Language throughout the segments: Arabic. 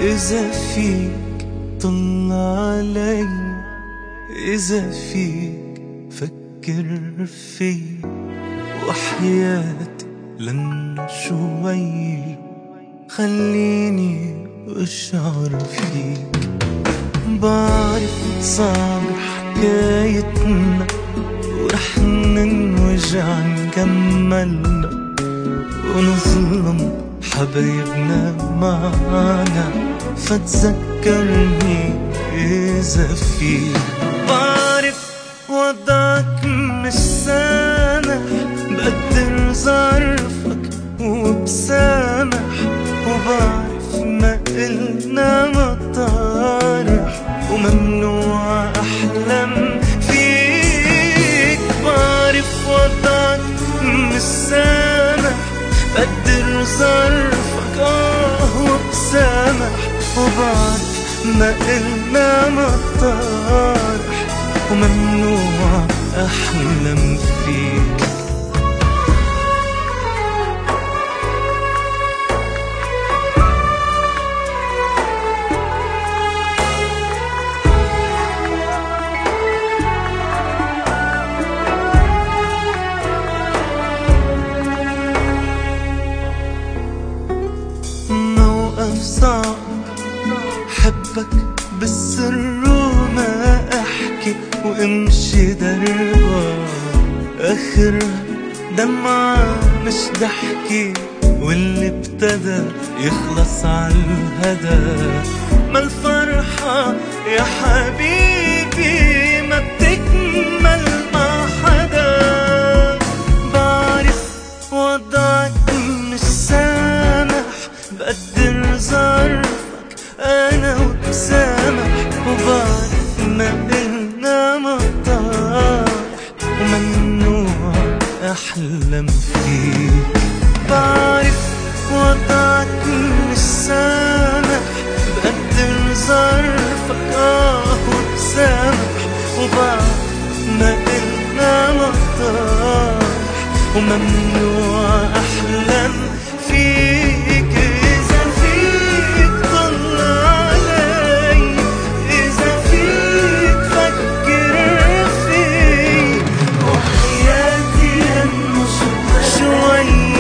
إذا فيك طل علي، إذا فيك فكر في وحياتي لن شوي خليني أشعر فيك. بعرف صعب حكايتنا ورح ننوجع نكملنا ونظلم حبايبنا معانا، فتذكرني إذا فيك. بعرف وضعك مش سامح، بقدر ظرفك وبسامح، وبعرف ما قلنا مطارح وممنوع أحلم فيك. بعرف وضعك مش سامح، بقدر ظرفك وبسامح، وبعرف ما قلنا مطارح وممنوع أحلم فيك. موقف صعب حبك بالسر وما أحكي وامشي دربها، آخرها دمعة مش ضحكي، واللي ابتدى يخلص عالهدى. ما الفرحة يا حبيبي ما بتكمل مع حدا. بعرف وضعك مش سامح، بقدر ظرفك أنا وبسامح، وبعرف ما قلنا مطارح وممنوع أحلم فيك. بعرف وضعك مش سامح، بقدر ظرفك وبسامح، وبعرف ما قلنا مطارح وممنوع أحلم فيك. إذا فيك طل علي، إذا فيك فكر في وحياتي لن شوي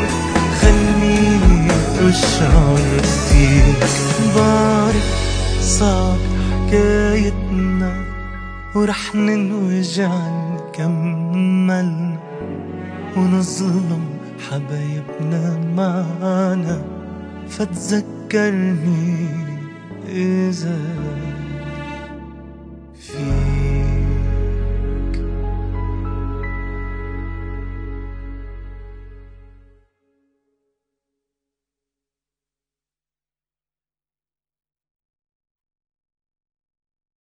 خليني أشعر فيك. بعرف صعب حكايتنا ورح ننوجع نكملنا ونظلم حبايبنا معانا، فتذكرني إذا